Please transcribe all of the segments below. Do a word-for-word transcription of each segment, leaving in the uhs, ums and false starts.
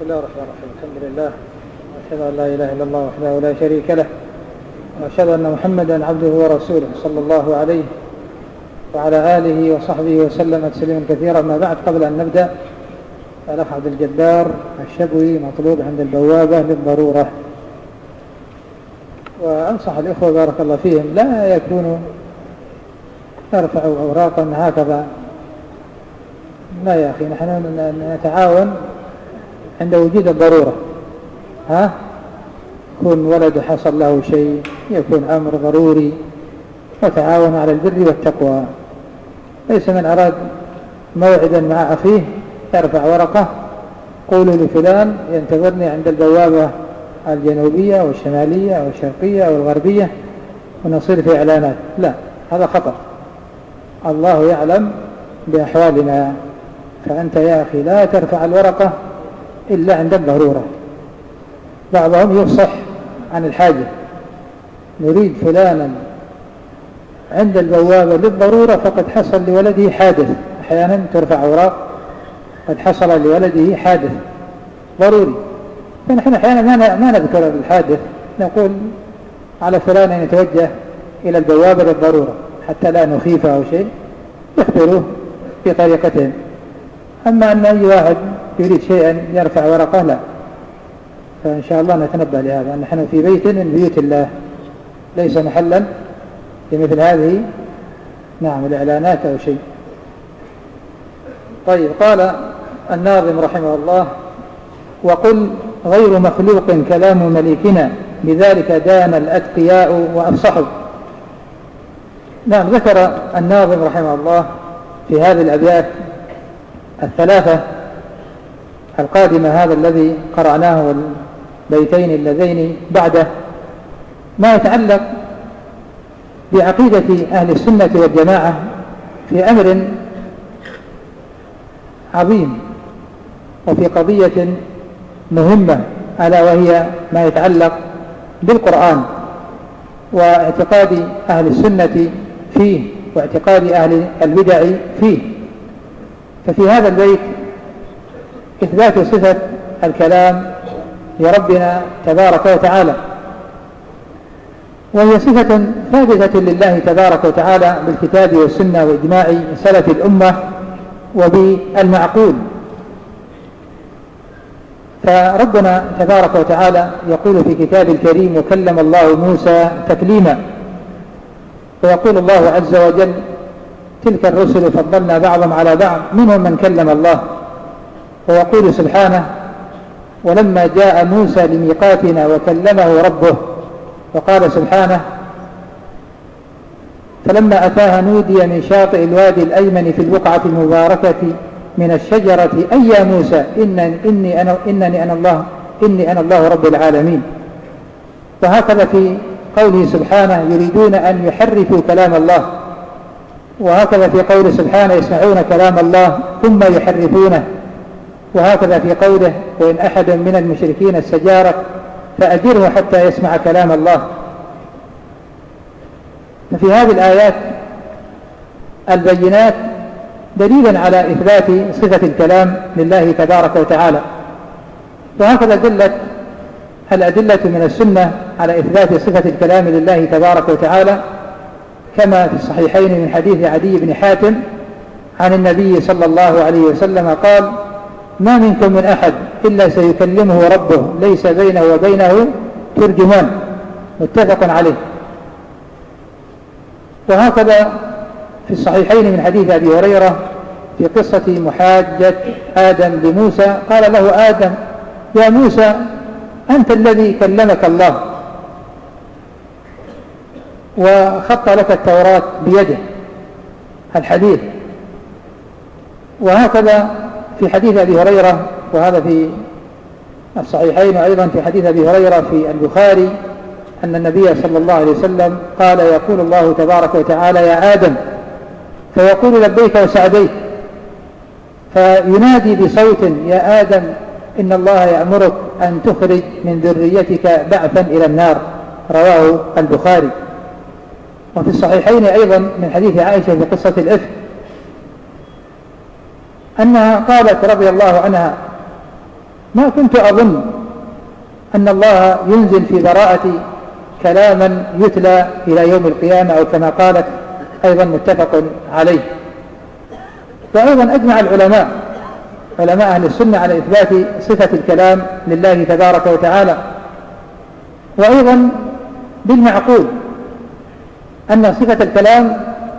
بسم الله الرحمن الرحيم. الحمد لله وأشهد أن لا إله إلا الله وحده لا شريك له، وأشهد أن محمدا عبده ورسوله صلى الله عليه وعلى آله وصحبه وسلم تسليما كثيرا. ما بعد، قبل أن نبدأ، الأخ عبد الجبار الشبوي مطلوب عند البوابة للضرورة، وأنصح الإخوة بارك الله فيهم لا يكونوا يرفعوا أوراقا هكذا. لا يا أخي، نحن نتعاون عند وجود الضرورة. ها يكون ولد حصل له شيء، يكون أمر ضروري، وتعاون على البر والتقوى. ليس من أراد موعدا مع أخيه يرفع ورقة قولوا لفلان ينتظرني عند البوابة الجنوبية والشمالية والشرقية والغربية ونصير في إعلانات. لا، هذا خطأ. الله يعلم بأحوالنا، فأنت يا أخي لا ترفع الورقة إلا عند الضرورة. بعضهم يفصح عن الحاجة، نريد فلانا عند البوابة للضرورة فقد حصل لولده حادث. أحيانا ترفع أوراق قد حصل لولده حادث ضروري، فنحن أحيانا ما نذكر الحادث، نقول على فلان أن يتوجه إلى البوابة للضرورة حتى لا نخيفه أو شيء، يخبروه بطريقتهم. أما أن أي واحد يريد شيئا يرفع ورقة لا، فإن شاء الله نتنبه لهذا. نحن في بيت من بيوت الله، ليس محلا لمثل هذه نعم الإعلانات أو شيء. طيب، قال الناظم رحمه الله: وقل غير مخلوق كلام مليكنا، بذلك دان الأتقياء وأفصحوا. نعم، ذكر الناظم رحمه الله في هذه الأبيات الثلاثة القادمة هذا الذي قرأناه والبيتين اللذين بعده ما يتعلق بعقيدة أهل السنة والجماعة في أمر عظيم وفي قضية مهمة، ألا وهي ما يتعلق بالقرآن واعتقاد أهل السنة فيه واعتقاد أهل البدع فيه. ففي هذا البيت إثبات صفة الكلام لربنا تبارك وتعالى، وهي صفة ثابتة لله تبارك وتعالى بالكتاب والسنة وإجماع سلف الأمة وبالمعقول. فربنا تبارك وتعالى يقول في كتاب الكريم: وكلم الله موسى تكليما. ويقول الله عز وجل: تلك الرسل فضلنا بعضهم على بعض منهم من كلم الله. ويقول سبحانه: ولما جاء موسى لميقاتنا وكلمه ربه. وقال سبحانه: فلما أتاها نودي من شاطئ الوادي الأيمن في البقعة المباركة من الشجرة أي يا موسى إن إني أنا إنني أنا الله إني أنا الله رب العالمين. وهكذا في قوله سبحانه: يريدون أن يحرفوا كلام الله. وهكذا في قوله سبحانه: يسمعون كلام الله ثم يحرفونه. وهكذا في قوله: وإن أحد من المشركين استجارك فأجره حتى يسمع كلام الله. ففي هذه الآيات البينات دليلا على إثبات صفة الكلام لله تبارك وتعالى. وهكذا دلت الأدلة من السنة على إثبات صفة الكلام لله تبارك وتعالى، كما في الصحيحين من حديث عدي بن حاتم عن النبي صلى الله عليه وسلم قال: ما منكم من أحد إلا سيكلمه ربه ليس بينه وبينه ترجمان. متفق عليه. وهكذا في الصحيحين من حديث أبي هريرة في قصة محاجة آدم لموسى قال له آدم: يا موسى أنت الذي كلمك الله وخط لك التوراة بيده. الحديث. وهكذا في حديث أبي هريرة، وهذا في الصحيحين، وأيضا في حديث أبي هريرة في البخاري أن النبي صلى الله عليه وسلم قال: يقول الله تبارك وتعالى: يا آدم، فيقول لبيك وسعديك، فينادي بصوت: يا آدم إن الله يأمرك أن تخرج من ذريتك بعثا إلى النار. رواه البخاري. وفي الصحيحين أيضا من حديث عائشة في قصة الإفك أنها قالت رضي الله عنها: ما كنت أظن أن الله ينزل في براءة كلاما يتلى إلى يوم القيامة، أو كما قالت أيضا متفق عليه. وأيضا أجمع العلماء علماء أهل السنة على إثبات صفة الكلام لله تبارك وتعالى. وأيضا بالمعقول أن صفة الكلام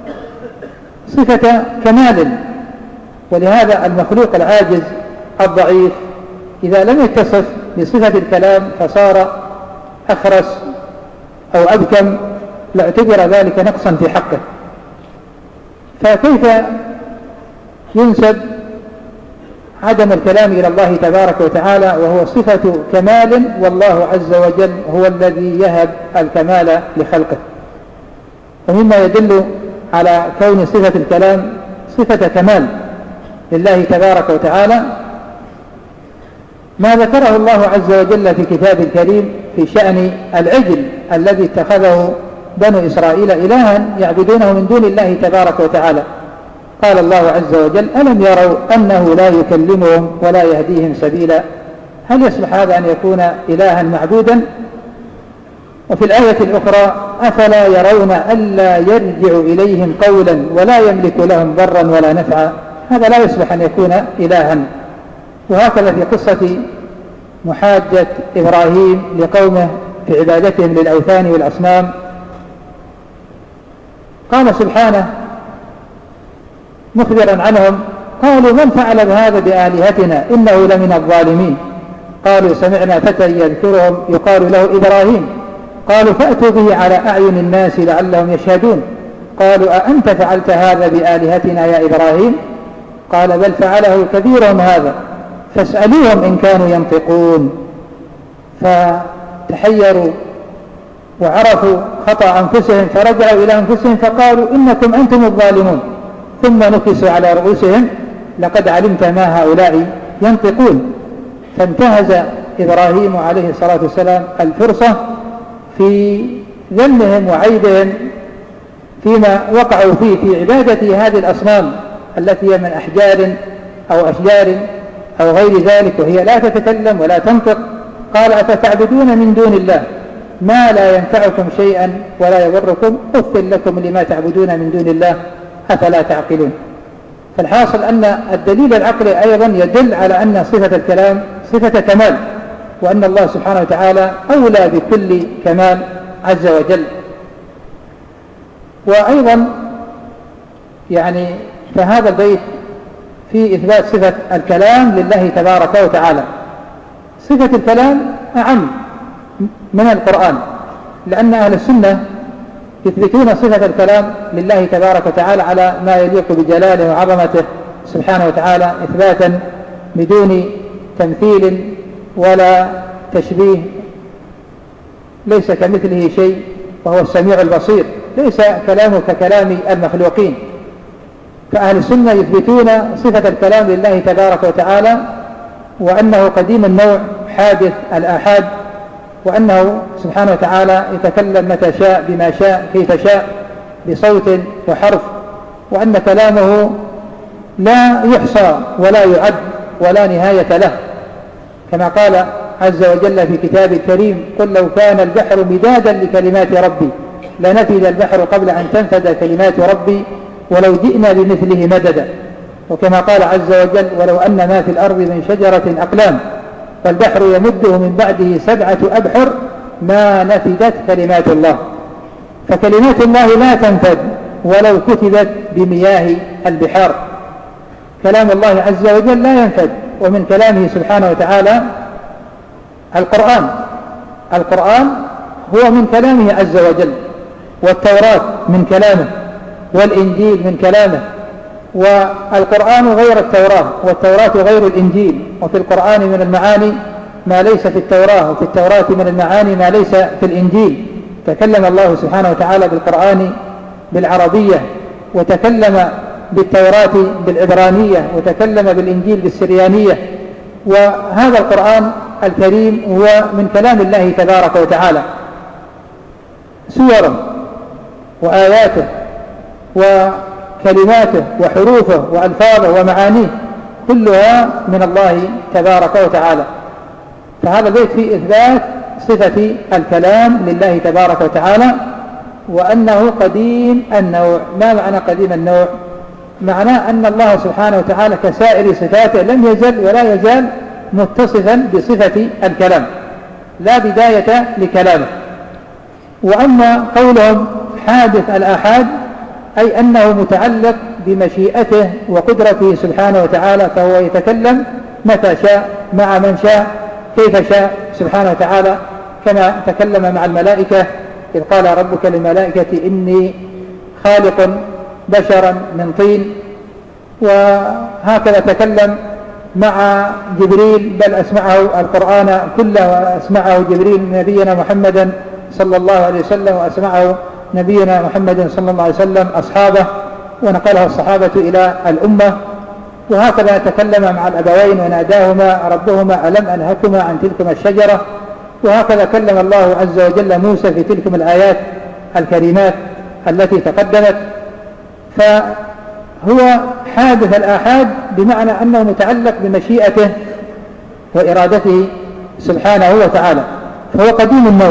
صفة كمال، ولهذا المخلوق العاجز الضعيف إذا لم يتصف بصفة الكلام فصار أخرس أو أبكم لاعتبر ذلك نقصا في حقه. فكيف ينسب عدم الكلام إلى الله تبارك وتعالى وهو صفة كمال، والله عز وجل هو الذي يهب الكمال لخلقه؟ ومما يدل على كون صفة الكلام صفة كمال لله تبارك وتعالى ما ذكره الله عز وجل في كتاب الكريم في شأن العجل الذي اتخذه بنو إسرائيل إلها يعبدونه من دون الله تبارك وتعالى. قال الله عز وجل: ألم يروا أنه لا يكلمهم ولا يهديهم سبيلا؟ هل يصلح هذا أن يكون إلها معبودا؟ وفي الآية الأخرى: أفلا يرون ألا يرجع إليهم قولا ولا يملك لهم ضرا ولا نفعا؟ هذا لا يصلح أن يكون إلها. وهكذا في قصة محاجة إبراهيم لقومه في عبادتهم للأوثان والأصنام، قال سبحانه مخبرا عنهم: قالوا من فعل هذا بآلهتنا إنه لمن الظالمين. قالوا سمعنا فتى يذكرهم يقال له إبراهيم. قالوا فأتوا به على أعين الناس لعلهم يشهدون. قالوا أأنت فعلت هذا بآلهتنا يا إبراهيم؟ قال بل فعله كبيرهم هذا فاسألوهم إن كانوا ينطقون. فتحيروا وعرفوا خطأ أنفسهم فرجعوا إلى أنفسهم فقالوا إنكم أنتم الظالمون، ثم نكسوا على رؤوسهم لقد علمت ما هؤلاء ينطقون. فانتهز إبراهيم عليه الصلاة والسلام الفرصة في ذمهم وعيبهم فيما وقعوا فيه في عبادة هذه الأصنام التي هي من أحجار أو أشجار أو غير ذلك، وهي لا تتكلم ولا تنطق. قال أفتعبدون من دون الله ما لا ينفعكم شيئا ولا يضركم أف لكم لما تعبدون من دون الله أفلا تعقلون. فالحاصل أن الدليل العقلي أيضا يدل على أن صفة الكلام صفة كمال، وأن الله سبحانه وتعالى أولى بكل كمال عز وجل. وأيضا يعني فهذا البيت في إثبات صفة الكلام لله تبارك وتعالى. صفة الكلام أعم من القرآن، لأن أهل السنة يثبتون صفة الكلام لله تبارك وتعالى على ما يليق بجلاله وعظمته سبحانه وتعالى إثباتا بدون تمثيل ولا تشبيه. ليس كمثله شيء وهو السميع البصير، ليس كلامه ككلام المخلوقين. فأهل السنة يثبتون صفة الكلام لله تبارك وتعالى، وأنه قديم النوع حادث الآحاد، وأنه سبحانه وتعالى يتكلم متى شاء بما شاء كيف شاء بصوت وحرف، وأن كلامه لا يحصى ولا يعد ولا نهاية له، كما قال عز وجل في كتاب الكريم: قل لو كان البحر مدادا لكلمات ربي لنفد البحر قبل أن تنفد كلمات ربي ولو جئنا بمثله مددا. وكما قال عز وجل: ولو أن ما في الأرض من شجرة أقلام فالبحر يمده من بعده سبعة أبحر ما نفدت كلمات الله. فكلمات الله لا تنفد ولو كتبت بمياه البحار. كلام الله عز وجل لا ينفد. ومن كلامه سبحانه وتعالى القرآن. القرآن هو من كلامه عز وجل، والتوراة من كلامه، والإنجيل من كلامه. والقرآن غير التوراة، والتوراة غير الإنجيل. وفي القرآن من المعاني ما ليس في التوراة، وفي التوراة من المعاني ما ليس في الإنجيل. تكلم الله سبحانه وتعالى بالقرآن بالعربية، وتكلم بالتوراة بالعبرانية، وتكلم بالإنجيل بالسريانية. وهذا القرآن الكريم هو من كلام الله تبارك وتعالى، سوره وآياته وكلماته وحروفه وألفاظه ومعانيه كلها من الله تبارك وتعالى. فهذا البيت فيه إثبات صفة الكلام لله تبارك وتعالى، وأنه قديم النوع. ما معنى قديم النوع؟ معناه أن الله سبحانه وتعالى كسائر صفاته لم يزل ولا يزال متصفا بصفة الكلام، لا بداية لكلامه. وأما قولهم حادث الآحاد أي أنه متعلق بمشيئته وقدرته سبحانه وتعالى، فهو يتكلم متى شاء مع من شاء كيف شاء سبحانه وتعالى، كما تكلم مع الملائكة إذ قال ربك للملائكة إني خالق بشرا من طين. وهكذا تكلم مع جبريل، بل أسمعه القرآن كله وأسمعه جبريل نبينا محمدا صلى الله عليه وسلم، وأسمعه نبينا محمد صلى الله عليه وسلم أصحابه، ونقله الصحابة إلى الأمة. وهكذا تكلم مع الأبوين وناداهما ربهما ألم أنهكما عن تلكما الشجرة. وهكذا كلم الله عز وجل موسى في تلكم الآيات الكريمات التي تقدمت. فهو حادث الآحاد بمعنى أنه متعلق بمشيئته وإرادته سبحانه وتعالى، فهو قديم النوع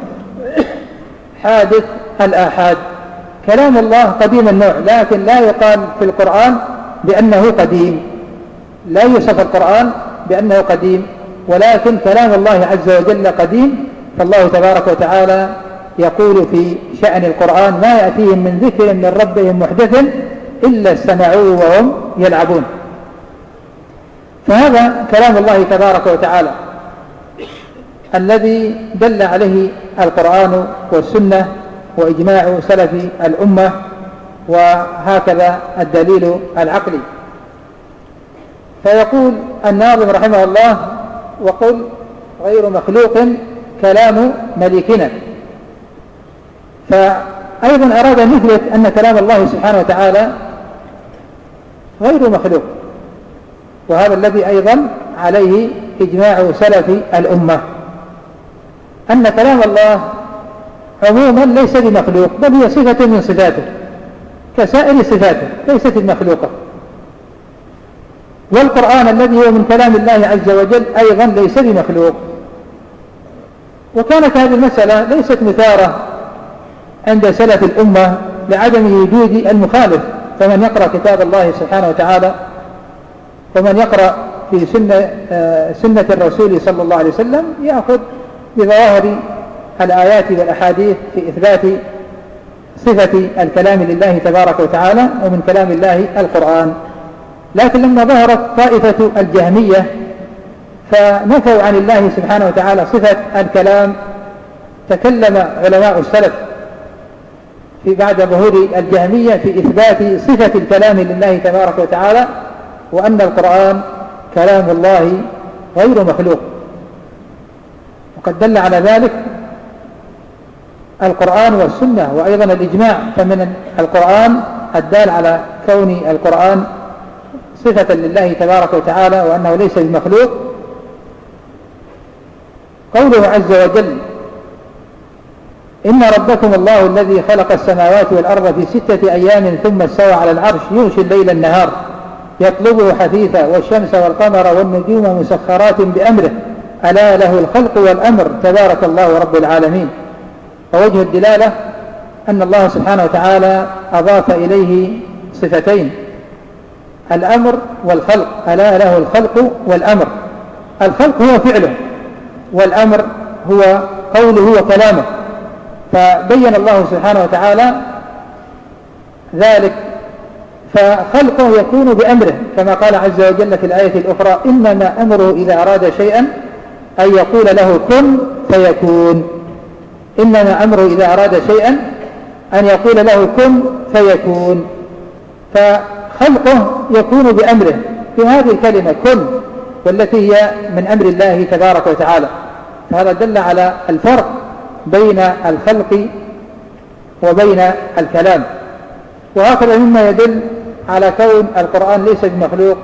حادث الآحاد. كلام الله قديم النوع، لكن لا يقال في القرآن بأنه قديم، لا يوصف القرآن بأنه قديم، ولكن كلام الله عز وجل قديم. فالله تبارك وتعالى يقول في شأن القرآن ما يأتيهم من ذكر من ربهم محدث إلا استمعوه وهم يلعبون. فهذا كلام الله تبارك وتعالى الذي دل عليه القرآن والسنة وإجماع سلف الأمة، وهكذا الدليل العقلي. فيقول الناظم رحمه الله وقل غير مخلوق كلام مليكنا. فأيضا أراد أن يثبت أن كلام الله سبحانه وتعالى غير مخلوق، وهذا الذي أيضا عليه إجماع سلف الأمة، أن كلام الله عموما ليس بمخلوق، بل هي صفة من صفاته كسائر صفاته، ليست المخلوقة. والقرآن الذي هو من كلام الله عز وجل أيضا ليس بمخلوق. وكانت هذه المسألة ليست مثارة عند سلف الأمة لعدم وجود المخالف، فمن يقرأ كتاب الله سبحانه وتعالى ومن يقرأ في سنة, سنة الرسول صلى الله عليه وسلم يأخذ بظواهر الآيات والأحاديث في إثبات صفة الكلام لله تبارك وتعالى، ومن كلام الله القرآن. لكن لما ظهرت طائفة الجهمية فنفوا عن الله سبحانه وتعالى صفة الكلام، تكلم علماء السلف في بعد ظهور الجهمية في إثبات صفة الكلام لله تبارك وتعالى، وأن القرآن كلام الله غير مخلوق. وقد دل على ذلك القرآن والسنة وأيضا الإجماع. فمن القرآن الدال على كون القرآن صفة لله تبارك وتعالى وأنه ليس بمخلوق قوله عز وجل إن ربكم الله الذي خلق السماوات والأرض في ستة أيام ثم استوى على العرش يغشي الليل النهار يطلبه حثيثا والشمس والقمر والنجوم مسخرات بأمره ألا له الخلق والأمر تبارك الله رب العالمين. فوجه الدلالة أن الله سبحانه وتعالى أضاف إليه صفتين، الأمر والخلق، ألا له الخلق والأمر. الخلق هو فعله، والأمر هو قوله وكلامه. فبين الله سبحانه وتعالى ذلك، فخلقه يكون بأمره كما قال عز وجل في الآية الأخرى إنما أمره إذا أراد شيئا أن يقول له كن فيكون. إنما أمره إذا أراد شيئا أن يقول له كن فيكون. فخلقه يكون بأمره في هذه الكلمة كن، والتي هي من أمر الله تبارك وتعالى. فهذا دل على الفرق بين الخلق وبين الكلام. وهكذا مما يدل على كون القرآن ليس بمخلوق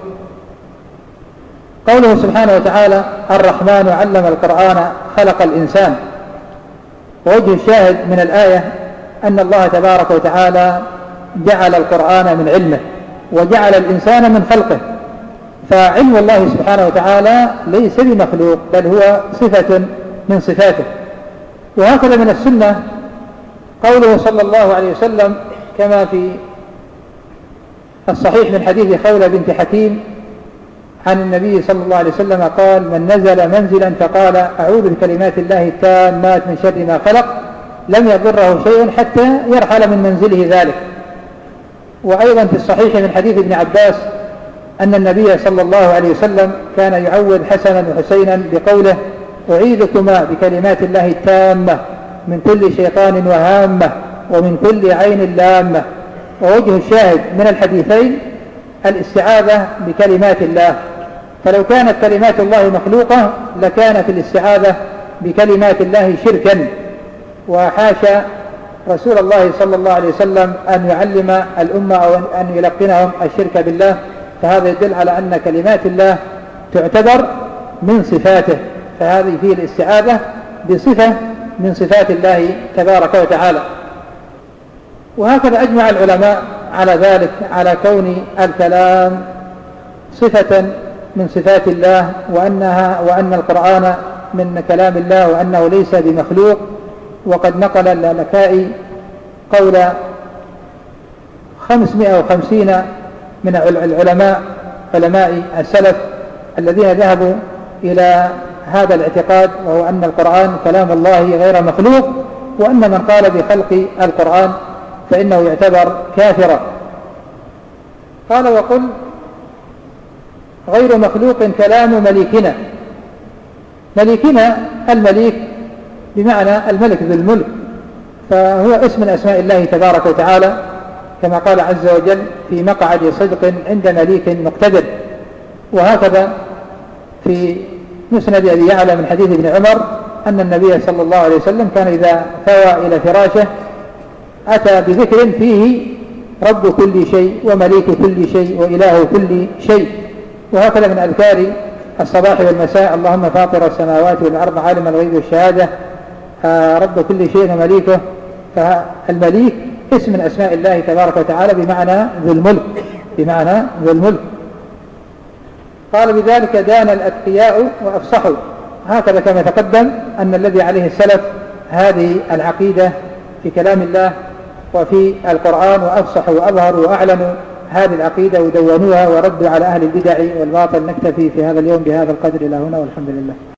قوله سبحانه وتعالى الرحمن علم القرآن خلق الإنسان. ووجه الشاهد من الآية أن الله تبارك وتعالى جعل القرآن من علمه وجعل الإنسان من خلقه، فعلم الله سبحانه وتعالى ليس بمخلوق، بل هو صفة من صفاته. وهكذا من السنة قوله صلى الله عليه وسلم كما في الصحيح من حديث خولة بنت حكيم عن النبي صلى الله عليه وسلم قال: من نزل منزلا فقال أعوذ بكلمات الله التامات من شر ما خلق لم يضره شيء حتى يرحل من منزله ذلك. وأيضا في الصحيح من حديث ابن عباس أن النبي صلى الله عليه وسلم كان يعوذ حسنا وحسينا بقوله: أعيذكما بكلمات الله التامة من كل شيطان وهامة ومن كل عين لامة. ووجه الشاهد من الحديثين الاستعاذة بكلمات الله، فلو كانت كلمات الله مخلوقة لكانت الاستعاذة بكلمات الله شركا، وحاشا رسول الله صلى الله عليه وسلم أن يعلم الأمة أو أن يلقنهم الشرك بالله. فهذا يدل على أن كلمات الله تعتبر من صفاته، فهذه فيه الاستعاذة بصفة من صفات الله تبارك وتعالى. وهكذا أجمع العلماء على ذلك، على كون الكلام صفة من صفات الله، وأنها وأن القرآن من كلام الله، وأنه ليس بمخلوق. وقد نقل اللالكائي قول خمسمائة وخمسين من العلماء علماء السلف الذين ذهبوا إلى هذا الاعتقاد، وهو أن القرآن كلام الله غير مخلوق، وأن من قال بخلق القرآن فإنه يعتبر كافرا. قال: وقل غير مخلوق كلام مليكنا. مليكنا المليك بمعنى الملك ذو الملك، فهو اسم من أسماء الله تبارك وتعالى، كما قال عز وجل: في مقعد صدق عند مليك مقتدر. وهكذا في مسند أبي يعلى من حديث ابن عمر أن النبي صلى الله عليه وسلم كان إذا ثوى إلى فراشه أتى بذكر فيه رب كل شيء ومليك كل شيء وإله كل شيء. وهكذا من أذكار الصباح والمساء: اللهم فاطر السماوات والأرض عالم الغيب والشهادة رب كل شيء ومليكه. فالمليك اسم من أسماء الله تبارك وتعالى بمعنى ذو الملك، بمعنى ذو الملك. قال: بذلك دان الأتقياء وأفصحوا. هكذا كما تقدم أن الذي عليه السلف هذه العقيدة في كلام الله وفي القرآن، وأفصحوا وأظهروا وأعلنوا هذه العقيدة ودونوها وردوا على أهل البدع والباطل. نكتفي في هذا اليوم بهذا القدر إلى هنا، والحمد لله.